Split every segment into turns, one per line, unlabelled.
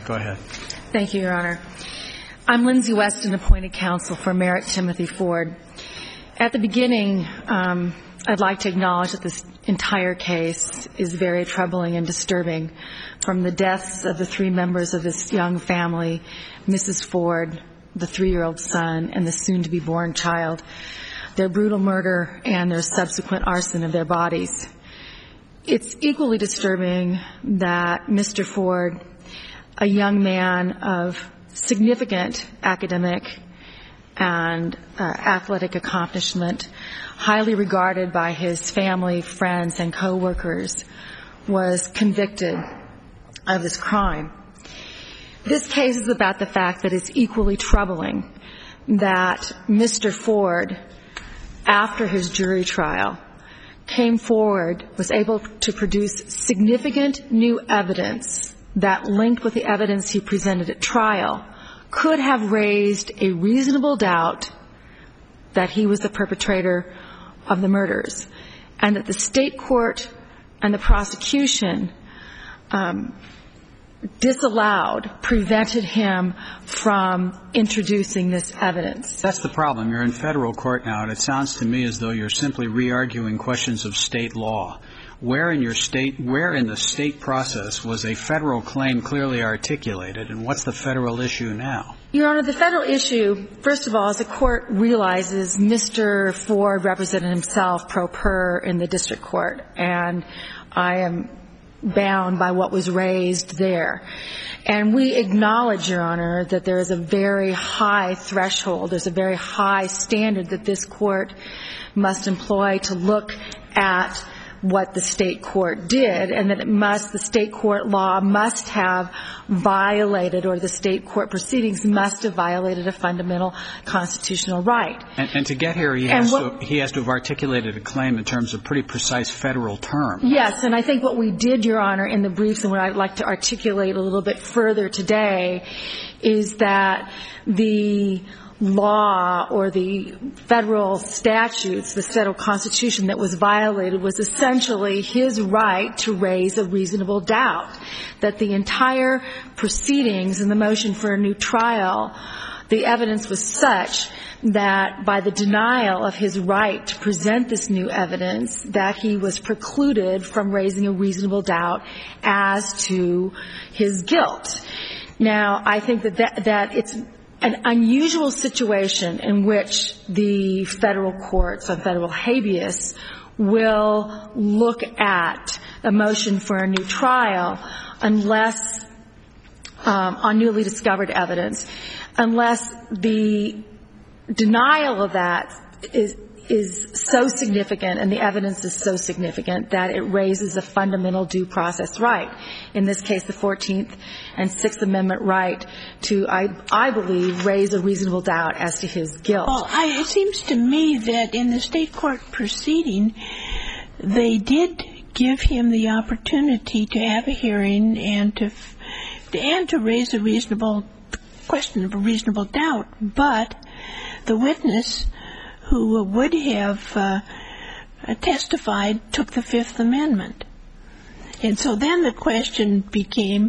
right. Go ahead.
Thank you, Your Honor. I'm Lindsay Weston, appointed counsel for Merritt Timothy Ford. At the beginning, I'd like to acknowledge that this entire case is very troubling and disturbing. From the deaths of the 3 members of this young family, Mrs. Ford, the 3-year-old son, and the soon-to-be-born child, their brutal murder and their subsequent arson of their bodies. It's equally disturbing that Mr. Ford, a young man of significant academic and athletic accomplishment, highly regarded by his family, friends, and co-workers, was convicted of this crime. This case is about the fact that it's equally troubling that Mr. Ford, after his jury trial, came forward, was able to produce significant new evidence that, linked with the evidence he presented at trial, could have raised a reasonable doubt that he was the perpetrator of the murders, and that the state court and the prosecution disallowed, prevented him from introducing this evidence.
That's the problem. You're in federal court now, and it sounds to me as though you're simply re-arguing questions of state law. Where in the state process was a federal claim clearly articulated, and what's the federal issue now?
Your Honor, the federal issue, first of all, as the court realizes, Mr. Ford represented himself pro per in the district court, and I am bound by what was raised there. And we acknowledge, Your Honor, that there is a very high threshold, there's a very high standard that this court must employ to look at what the state court did, and that the state court law must have violated, or the state court proceedings must have violated, a fundamental constitutional right.
And to get here, he has to have articulated a claim in terms of pretty precise federal terms.
Yes, and I think what we did, Your Honor, in the briefs, and what I'd like to articulate a little bit further today, is that the law or the federal statutes, the federal constitution that was violated was essentially his right to raise a reasonable doubt, that the entire proceedings in the motion for a new trial, the evidence was such that by the denial of his right to present this new evidence, that he was precluded from raising a reasonable doubt as to his guilt. Now, I think that it's an unusual situation in which the federal courts on federal habeas will look at a motion for a new trial unless, on newly discovered evidence, unless the denial of that is so significant and the evidence is so significant that it raises a fundamental due process right. In this case, the 14th and 6th Amendment right to, I believe, raise a reasonable doubt as to his guilt.
Well, it seems to me that in the state court proceeding, they did give him the opportunity to have a hearing and to raise a reasonable question of a reasonable doubt, but the witness who would have testified took the Fifth Amendment. And so then the question became,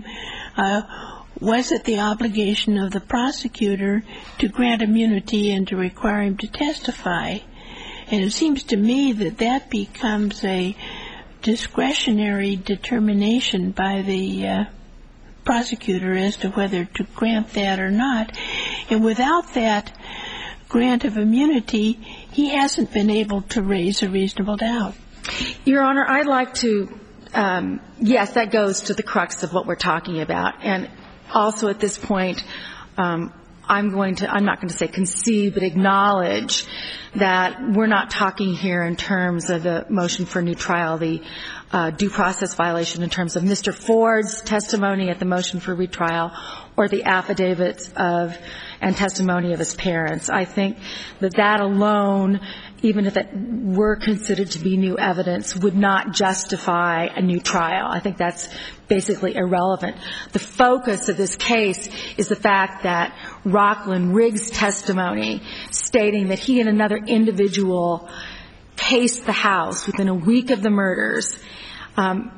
was it the obligation of the prosecutor to grant immunity and to require him to testify? And it seems to me that that becomes a discretionary determination by the prosecutor as to whether to grant that or not. And without that grant of immunity, he hasn't been able to raise a reasonable doubt.
Your Honor, I'd like to, yes, that goes to the crux of what we're talking about. And also at this point, I'm not going to say concede, but acknowledge that we're not talking here in terms of the motion for a new trial, the due process violation in terms of Mr. Ford's testimony at the motion for retrial or the affidavits of and testimony of his parents. I think that alone, even if it were considered to be new evidence, would not justify a new trial. I think that's basically irrelevant. The focus of this case is the fact that Rockland Riggs' testimony stating that he and another individual cased the house within a week of the murders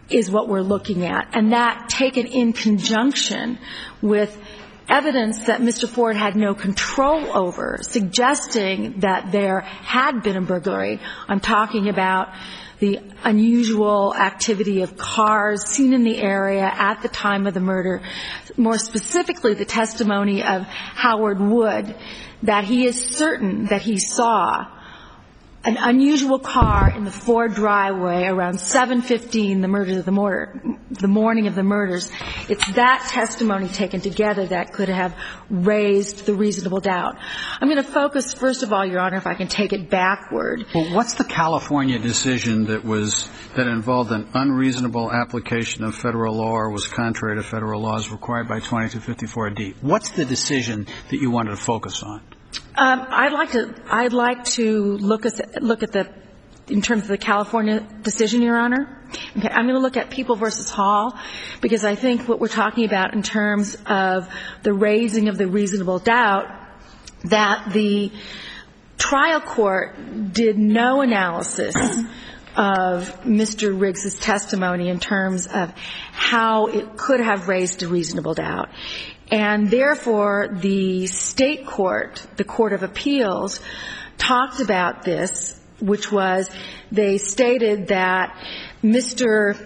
is what we're looking at. And that taken in conjunction with evidence that Mr. Ford had no control over, suggesting that there had been a burglary. I'm talking about the unusual activity of cars seen in the area at the time of the murder, more specifically the testimony of Howard Wood, that he is certain that he saw an unusual car in the Ford driveway around 7:15 the morning of the murders. It's that testimony taken together that could have raised the reasonable doubt. I'm going to focus, first of all, Your Honor, if I can take it backward.
Well, what's the California decision that involved an unreasonable application of federal law or was contrary to federal laws required by 2254D? What's the decision that you wanted to focus on?
I'd like to look at the, in terms of the California decision, Your Honor. Okay, I'm going to look at People v. Hall, because I think what we're talking about in terms of the raising of the reasonable doubt, that the trial court did no analysis of Mr. Riggs's testimony in terms of how it could have raised a reasonable doubt. And therefore, the state court, the Court of Appeals, talked about this, which was they stated that Mr.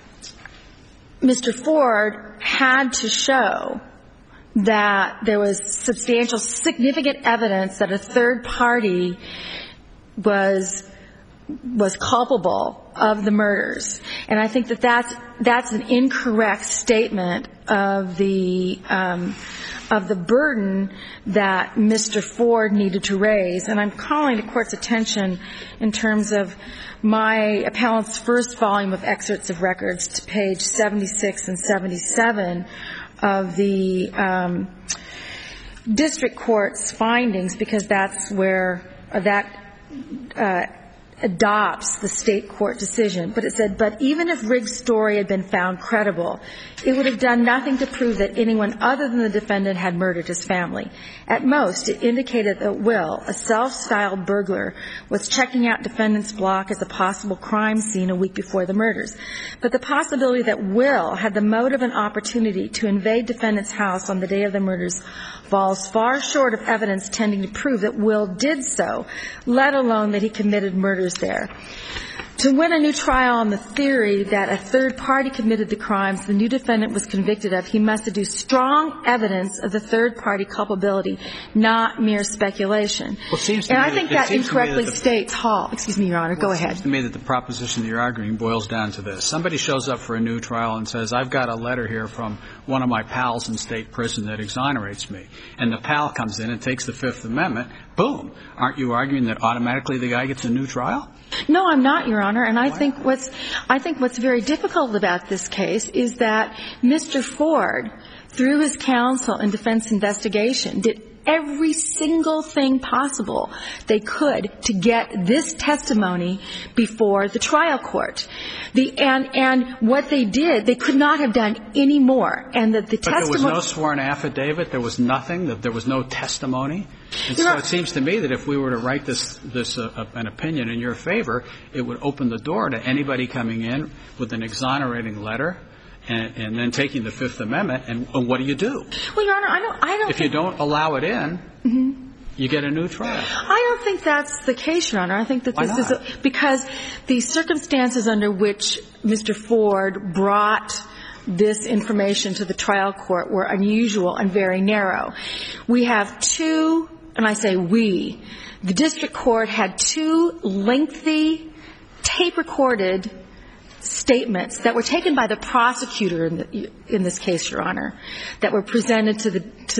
Ford had to show that there was substantial, significant evidence that a third party was culpable of the murders. And I think that that's an incorrect statement of the burden that Mr. Ford needed to raise. And I'm calling the Court's attention in terms of my appellant's first volume of excerpts of records to page 76 and 77 of the district court's findings, because that's where that adopts the state court decision. But it said, but even if Riggs' story had been found credible, it would have done nothing to prove that anyone other than the defendant had murdered his family. At most, it indicated that Will, a self-styled burglar, was checking out defendant's block as a possible crime scene a week before the murders. But the possibility that Will had the motive and opportunity to invade defendant's house on the day of the murders falls far short of evidence tending to prove that Will did so, let alone that he committed murders there. To win a new trial on the theory that a third party committed the crimes the new defendant was convicted of, he must deduce strong evidence of the third party culpability, not mere speculation. And I think that incorrectly states Hall. Excuse me, Your Honor. Go ahead.
It seems to me that the proposition that you're arguing boils down to this. Somebody shows up for a new trial and says, I've got a letter here from one of my pals in state prison that exonerates me. And the pal comes in and takes the Fifth Amendment. Boom. Aren't you arguing that automatically the guy gets a new trial?
No, I'm not, Your Honor. And I think what's very difficult about this case is that Mr. Ford, through his counsel and defense investigation, did every single thing possible they could to get this testimony before the trial court. And what they did, they could not have done any more. And that the testimony.
But there was no sworn affidavit. There was nothing. That there was no testimony. And so it seems to me that if we were to write an opinion in your favor, it would open the door to anybody coming in with an exonerating letter and then taking the Fifth Amendment. And what do you do?
Well, Your Honor, I don't.
If you don't allow it in, you get a new trial.
I don't think that's the case, Your Honor. I think that this is because the circumstances under which Mr. Ford brought this information to the trial court were unusual and very narrow. We have two, and I say we, the district court had two lengthy tape-recorded statements that were taken by the prosecutor in this case, Your Honor, that were presented to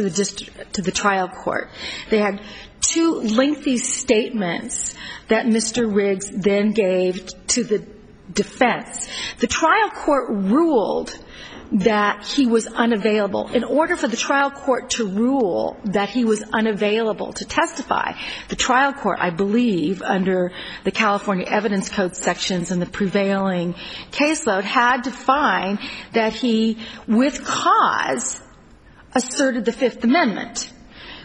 the trial court. They had two lengthy statements that Mr. Riggs then gave to the defense. The trial court ruled that he was unavailable. In order for the trial court to rule that he was unavailable to testify, the trial court, I believe, under the California Evidence Code sections and the prevailing caseload, had to find that he, with cause, asserted the Fifth Amendment,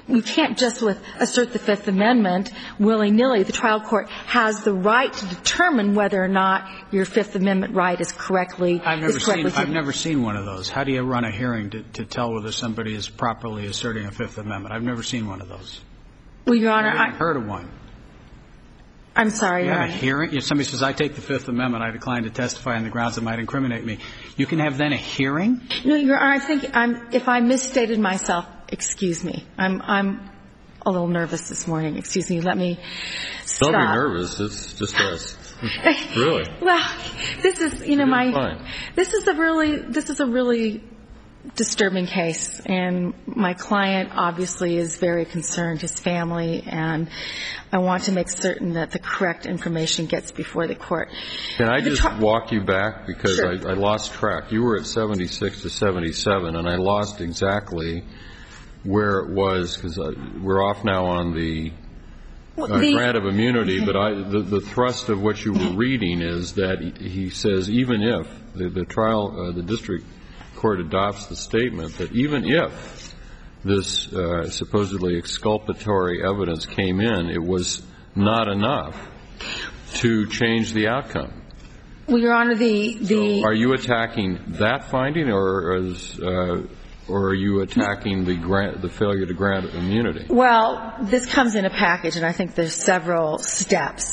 you can't just assert the Fifth Amendment willy-nilly. The trial court has the right to determine whether or not your Fifth Amendment right is correctly.
I've never seen one of those. How do you run a hearing to tell whether somebody is properly asserting a Fifth Amendment? I've never seen one of those.
Well, Your Honor,
I've heard of one.
I'm sorry, Your Honor.
You have a hearing? If somebody says, I take the Fifth Amendment, I decline to testify on the grounds that might incriminate me, you can have then a hearing?
No, Your Honor, I think if I misstated myself, excuse me. I'm a little nervous this morning. Excuse me. Let me stop.
Don't be nervous. It's just us. Really?
Well, this is,
fine.
This is a really disturbing case, and my client obviously is very concerned, his family, and I want to make certain that the correct information gets before the court.
Can I just walk you back? Because
sure.
I lost track. You were at 76 to 77, and I lost exactly where it was, because we're off now on the grant of immunity, but the thrust of what you were reading is that he says even if the district court adopts the statement that even if this supposedly exculpatory evidence came in, it was not enough to change the outcome.
Well, Your Honor,
So are you attacking that finding, or are you attacking the failure to grant immunity?
Well, this comes in a package, and I think there's several steps.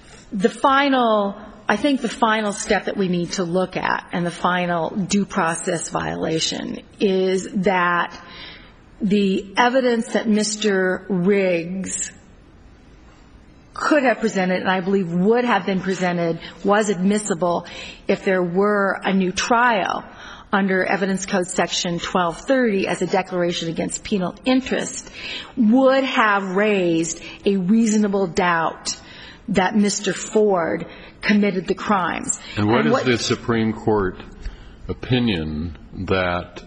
I think the final step that we need to look at, and the final due process violation, is that the evidence that Mr. Riggs could have presented, and I believe would have been presented, was admissible if there were a new trial under Evidence Code Section 1230 as a declaration against penal interest, would have raised a reasonable doubt that Mr. Ford committed the crimes.
And what is the Supreme Court opinion that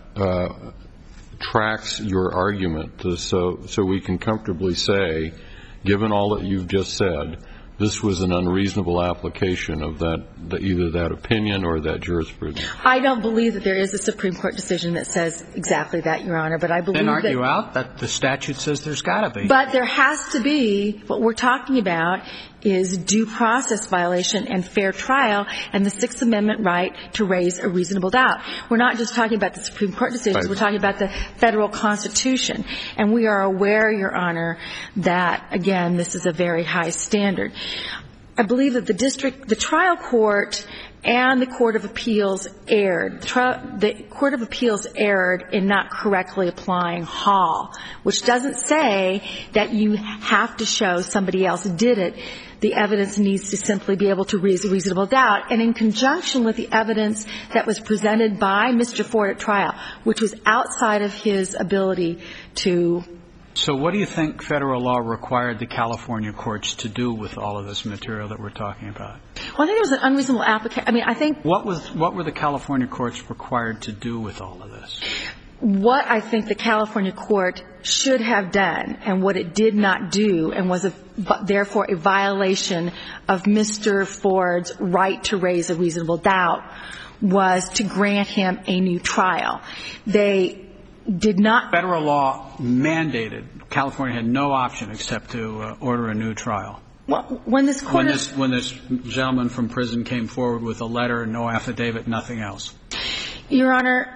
tracks your argument so we can comfortably say, given all that you've just said, this was an unreasonable application of either that opinion or that jurisprudence?
I don't believe that there is a Supreme Court decision that says exactly that, Your Honor, but I believe
then argue out that the statute says there's got to be.
But there has to be. What we're talking about is due process violation and fair trial and the Sixth Amendment right to raise a reasonable doubt. We're not just talking about the Supreme Court decisions. Right. We're talking about the federal Constitution. And we are aware, Your Honor, that, again, this is a very high standard. I believe that the trial court and the Court of Appeals erred. The Court of Appeals erred in not correctly applying Hall, which doesn't say that you have to show somebody else did it. The evidence needs to simply be able to raise a reasonable doubt. And in conjunction with the evidence that was presented by Mr. Ford at trial, which was outside of his ability to.
So what do you think federal law required the California courts to do with all of this material that we're talking about?
Well, I think it was an unreasonable application. I mean, I think.
What were the California courts required to do with all of this?
What I think the California court should have done, and what it did not do, and was therefore a violation of Mr. Ford's right to raise a reasonable doubt, was to grant him a new trial. They did not.
Federal law mandated. California had no option except to order a new trial.
Well, when this
gentleman from prison came forward with a letter, no affidavit, nothing else.
Your Honor,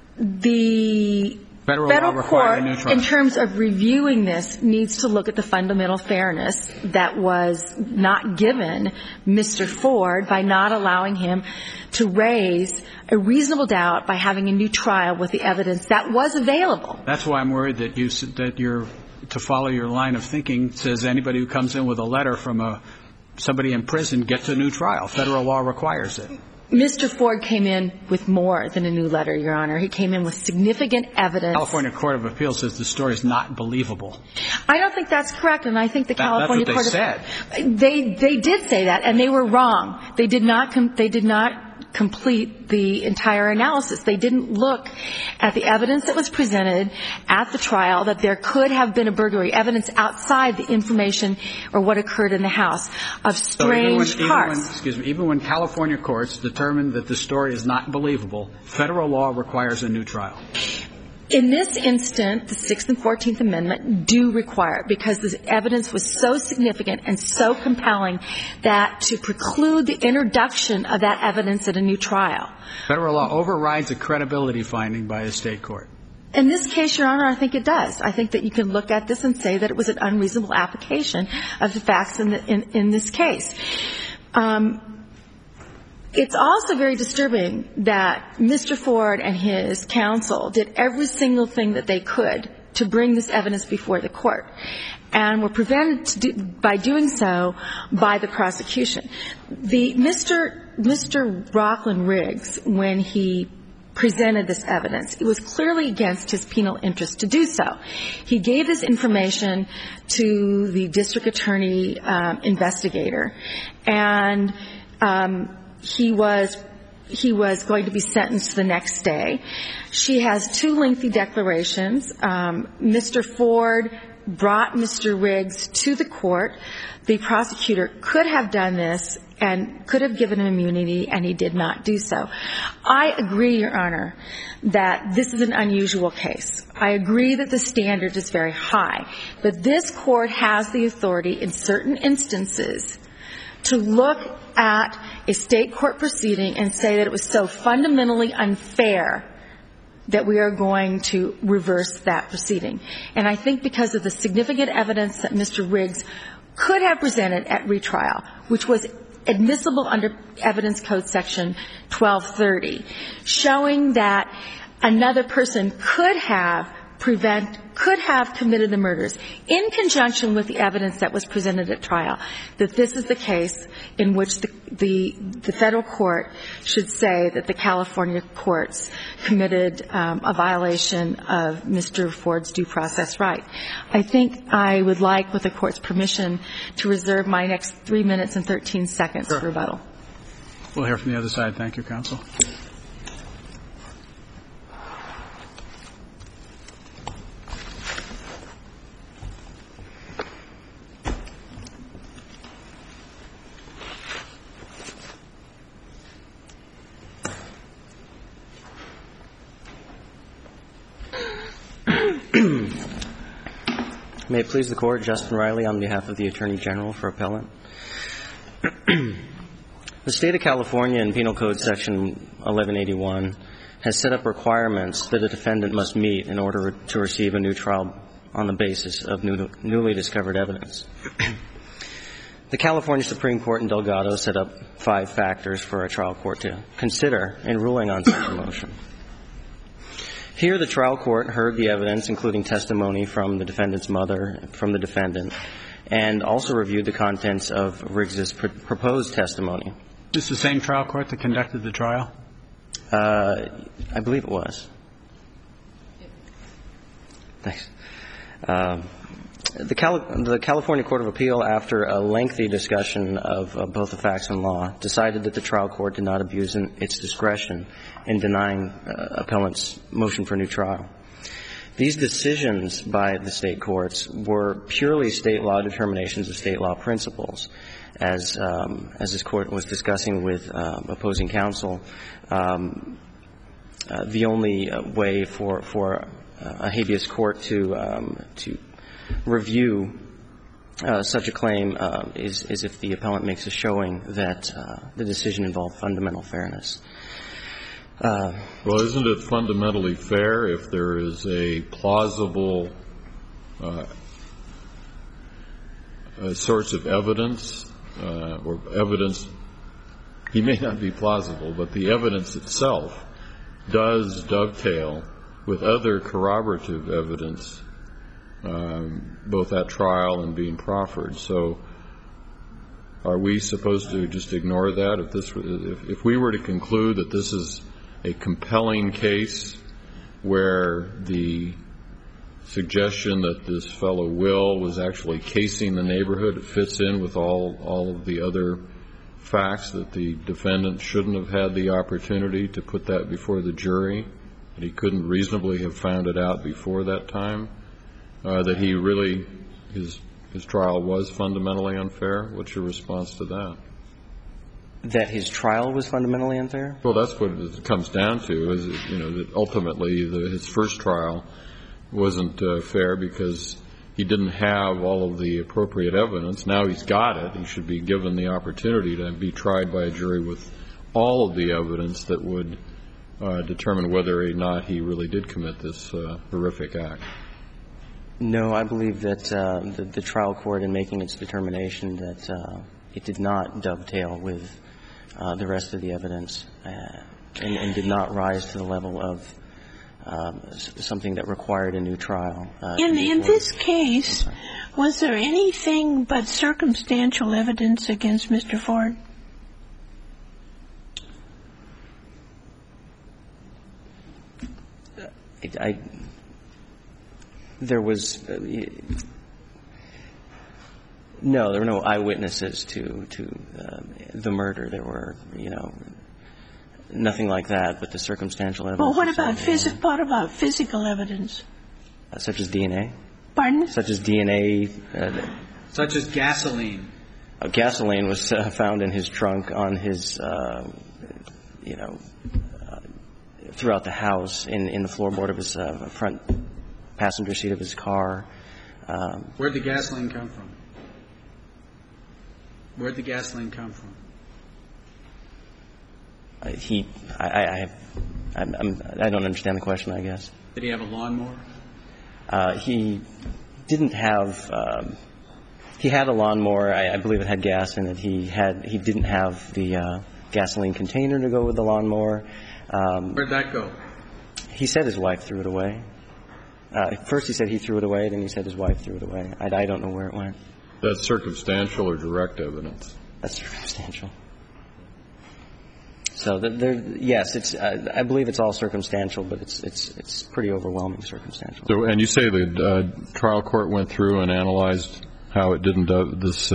the federal court, in terms of reviewing this, needs to look at the fundamental fairness that was not given Mr. Ford by not allowing him to raise a reasonable doubt by having a new trial with the evidence that was available.
That's why I'm worried that you're to follow your line of thinking says anybody who comes in with a letter from somebody in prison gets a new trial. Federal law requires it.
Mr. Ford came in with more than a new letter, Your Honor. He came in with significant evidence.
California Court of Appeals says the story is not believable.
I don't think that's correct, and I think the California Court of
That's what they said.
They did say that, and they were wrong. They did not complete the entire analysis. They didn't look at the evidence that was presented at the trial that there could have been a burglary, evidence outside the information or what occurred in the house of strange parts.
Even when California courts determined that the story is not believable, federal law requires a new trial.
In this instant, the 6th and 14th Amendment do require it because the evidence was so significant and so compelling that to preclude the introduction of that evidence at a new trial.
Federal law overrides a credibility finding by a state court.
In this case, Your Honor, I think it does. I think that you can look at this and say that it was an unreasonable application of the facts in this case. It's also very disturbing that Mr. Ford and his counsel did every single thing that they could to bring this evidence before the court, and were prevented by doing so by the prosecution. Mr. Rockland Riggs, when he presented this evidence, it was clearly against his penal interest to do so. He gave this information to the district attorney investigator, and he was going to be sentenced the next day. She has 2 lengthy declarations. Mr. Ford brought Mr. Riggs to the court. The prosecutor could have done this and could have given him immunity, and he did not do so. I agree, Your Honor, that this is an unusual case. I agree that the standard is very high. But this court has the authority in certain instances to look at a state court proceeding and say that it was so fundamentally unfair that we are going to reverse that proceeding. And I think because of the significant evidence that Mr. Riggs could have presented at retrial, which was admissible under Evidence Code Section 1230, showing that another person could have committed the murders in conjunction with the evidence that was presented at trial, that this is the case in which the federal court should say that the California courts committed a violation of Mr. Ford's due process right. I think I would like, with the court's permission, to reserve my next 3 minutes and 13 seconds for rebuttal.
We'll hear from the other side. Thank you, counsel.
May it please the Court, Justin Riley on behalf of the Attorney General for Appellant. The State of California in Penal Code Section 1181 has set up requirements that a defendant must meet in order to receive a new trial on the basis of newly discovered evidence. The California Supreme Court in Delgado set up 5 factors for a trial court to consider in ruling on such a motion. Here, the trial court heard the evidence, including testimony from the defendant's mother, from the defendant, and also reviewed the contents of Riggs's proposed testimony.
Is this the same trial court that conducted the trial?
I believe it was. Thanks. The California Court of Appeal, after a lengthy discussion of both the facts and law, decided that the trial court did not abuse its discretion in denying appellant's motion for a new trial. These decisions by the state courts were purely state law determinations of state law principles. As this court was discussing with opposing counsel, the only way for a habeas court to review such a claim is if the appellant makes a showing that the decision involved fundamental fairness.
Well, isn't it fundamentally fair if there is a plausible source of evidence, or evidence, he may not be plausible, but the evidence itself does dovetail with other corroborative evidence, both at trial and being proffered. So are we supposed to just ignore that? If we were to conclude that this is a compelling case where the suggestion that this fellow Will was actually casing the neighborhood, it fits in with all of the other facts that the defendant shouldn't have had the opportunity to put that before the jury, that he couldn't reasonably have found it out before that time, that he really, his trial was fundamentally unfair? What's your response to that?
That his trial was fundamentally unfair?
Well, that's what it comes down to, is, that ultimately his first trial wasn't fair because he didn't have all of the appropriate evidence. Now he's got it. He should be given the opportunity to be tried by a jury with all of the evidence that would determine whether or not he really did commit this horrific act.
No, I believe that the trial court, in making its determination that it did not dovetail with the rest of the evidence and did not rise to the level of something that required a new trial.
In this case, was there anything but circumstantial evidence against Mr. Ford?
There was no, there were no eyewitnesses to the murder. There were, nothing like that, but the circumstantial evidence.
Well, what about physical evidence?
Such as DNA?
Pardon?
Such as DNA.
Such as gasoline.
Gasoline was found in his trunk on his, throughout the house, in the floorboard of his front passenger seat of his car.
Where'd the gasoline come from? Where'd the gasoline come from?
I don't understand the question, I guess.
Did he have a lawnmower?
He didn't have. He had a lawnmower. I believe it had gas in it. He didn't have the gasoline container to go with the lawnmower.
Where'd that go?
He said his wife threw it away. First he said he threw it away, then he said his wife threw it away. I don't know where it went.
That's circumstantial or direct evidence?
That's circumstantial. So yes, I believe it's all circumstantial, but it's pretty overwhelming circumstantial.
So, and you say the trial court went through and analyzed how it didn't this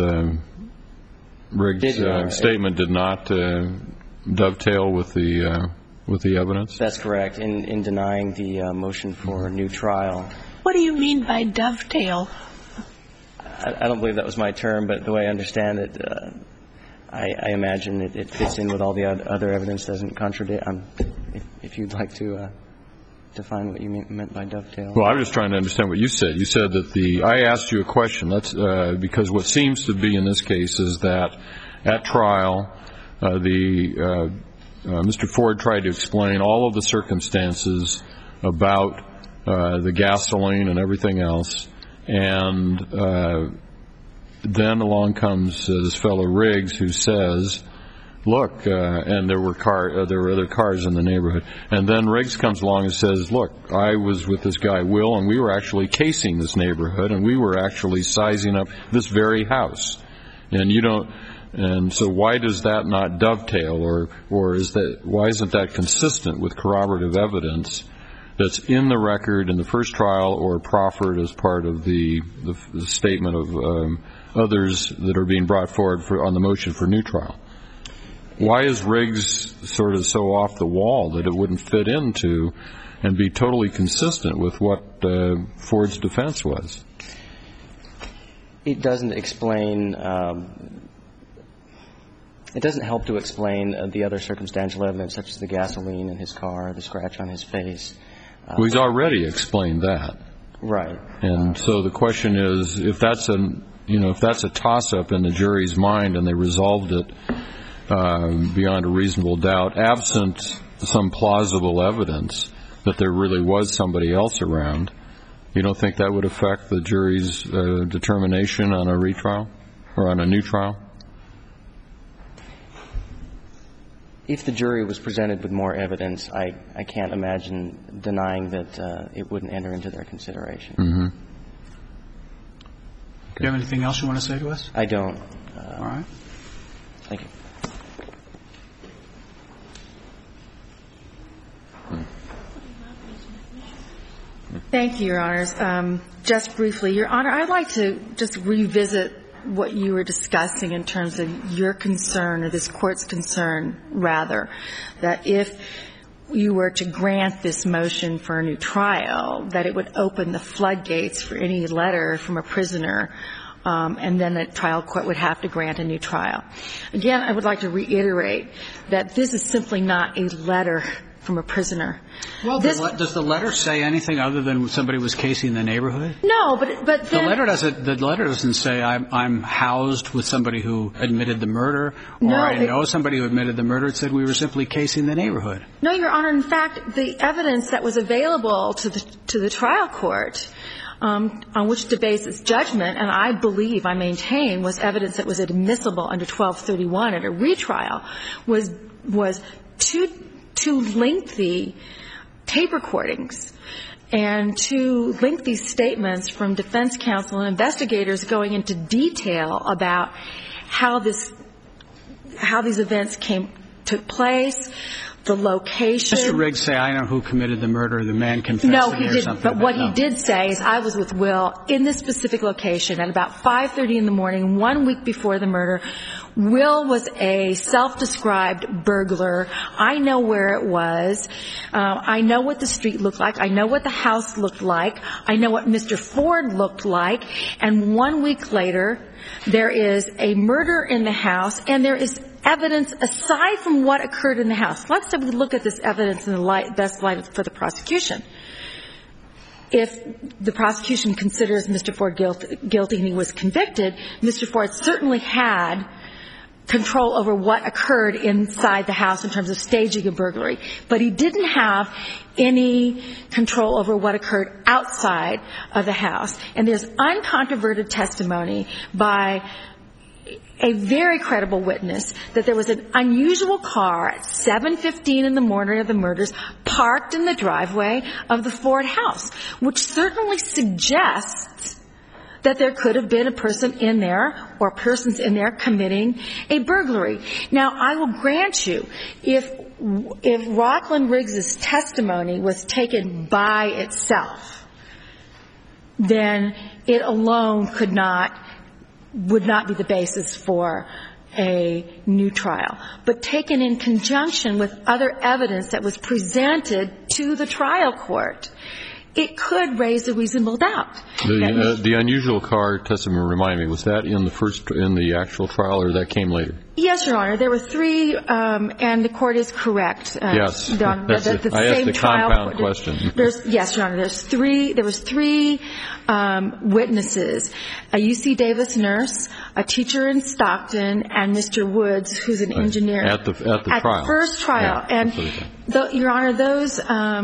Riggs statement did not dovetail with the evidence?
That's correct. In denying the motion for a new trial.
What do you mean by dovetail?
I don't believe that was my term, but the way I understand it, I imagine it fits in with all the other evidence, doesn't contradict. If you'd like to define what you meant by dovetail.
Well, I'm just trying to understand what you said. You said that I asked you a question. Because what seems to be in this case is that at trial, Mr. Ford tried to explain all of the circumstances about the gasoline and everything else, and then along comes this fellow Riggs who says, "Look," and there were other cars in the neighborhood, and then Riggs comes along and says, "Look, I was with this guy Will, and we were actually casing this neighborhood, and we were actually sizing up this very house." And so why does that not dovetail, or why isn't that consistent with corroborative evidence that's in the record in the first trial or proffered as part of the statement of others that are being brought forward on the motion for new trial? Why is Riggs sort of so off the wall that it wouldn't fit into and be totally consistent with what Ford's defense was?
It doesn't explain. It doesn't help to explain the other circumstantial evidence, such as the gasoline in his car, the scratch on his face.
Well, he's already explained that.
Right.
And so the question is, if that's a toss-up in the jury's mind and they resolved it beyond a reasonable doubt, absent some plausible evidence that there really was somebody else around, you don't think that would affect the jury's determination on a retrial or on a new trial?
If the jury was presented with more evidence, I can't imagine denying that it wouldn't enter into their consideration.
Mm-hmm.
Do you have anything else you want to say to us?
I don't.
All right.
Thank you.
Thank you, Your Honors. Just briefly, Your Honor, I'd like to just revisit what you were discussing in terms of your concern, or this Court's concern, rather, that if you were to grant this motion for a new trial, that it would open the floodgates for any letter from a prisoner and then the trial court would have to grant a new trial. Again, I would like to reiterate that this is simply not a letter from a prisoner.
Well, does the letter say anything other than somebody was casing the neighborhood?
No, but then
the letter doesn't say I'm housed with somebody who admitted the murder, or I know somebody who admitted the murder. It said we were simply casing the neighborhood.
No, Your Honor. In fact, the evidence that was available to the trial court, on which to base its judgment, and I maintain, was evidence that was admissible under 1231 at a retrial, was two lengthy tape recordings and two lengthy statements from defense counsel and investigators going into detail about how these events took place, the location.
Mr. Riggs say, I know who committed the murder, the man confessed.
No, he didn't. But what he did say is I was with Will in this specific location at about 5:30 in the morning, 1 week before the murder. Will was a self-described burglar. I know where it was. I know what the street looked like. I know what the house looked like. I know what Mr. Ford looked like. And 1 week later, there is a murder in the house, and there is evidence aside from what occurred in the house. Let's look at this evidence in the best light for the prosecution. If the prosecution considers Mr. Ford guilty and he was convicted, Mr. Ford certainly had control over what occurred inside the house in terms of staging a burglary. But he didn't have any control over what occurred outside of the house. And there's uncontroverted testimony by a very credible witness that there was an unusual car at 7:15 in the morning of the murders parked in the driveway of the Ford house, which certainly suggests that there could have been a person in there or persons in there committing a burglary. Now, I will grant you, if Rockland Riggs' testimony was taken by itself, then it alone would not be the basis for a new trial. But taken in conjunction with other evidence that was presented to the trial court, it could raise a reasonable doubt.
The unusual car testimony, remind me, was that in the actual trial, or that came later?
Yes, Your Honor. There were three, and the court is correct.
Yes. I asked the compound question.
Yes, Your Honor. There was three witnesses: a UC Davis nurse, a teacher in Stockton, and Mr. Woods, who's an engineer.
At the trial.
At the first trial.
Yeah,
and, Your Honor, those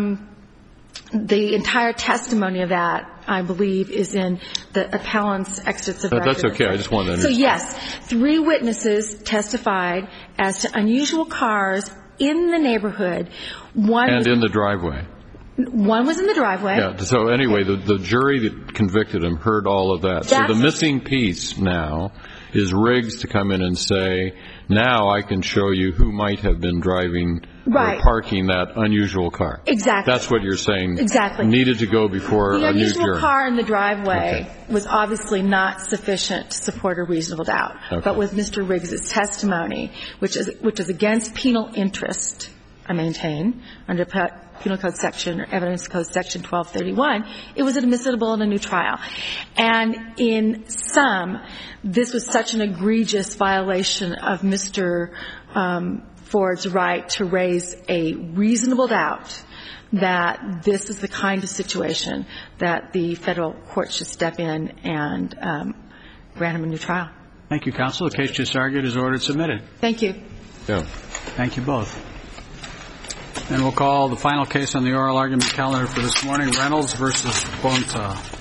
the entire testimony of that, I believe, is in the appellant's excerpts of record.
That's okay. I just wanted to understand.
So, yes, three witnesses testified as to unusual cars in the neighborhood. And
in the driveway.
One was in the driveway.
Yeah. So, anyway, the jury that convicted him heard all of that. So the missing piece now is Riggs to come in and say, now I can show you who might have been driving or parking that unusual car.
Exactly.
That's what you're saying.
Exactly.
Needed to go before a new jury.
The unusual car in the driveway was obviously not sufficient to support a reasonable doubt. Okay. But with Mr. Riggs' testimony, which is against penal interest, I maintain, under Penal Code Section, or Evidence Code Section 1231, it was admissible in a new trial. And in sum, this was such an egregious violation of Mr. Ford's right to raise a reasonable doubt that this is the kind of situation that the federal court should step in and grant him a new trial.
Thank you, counsel. The case just argued is ordered submitted.
Thank you.
Yeah.
Thank you both. And we'll call the final case on the oral argument calendar for this morning, Reynolds v. Bonta.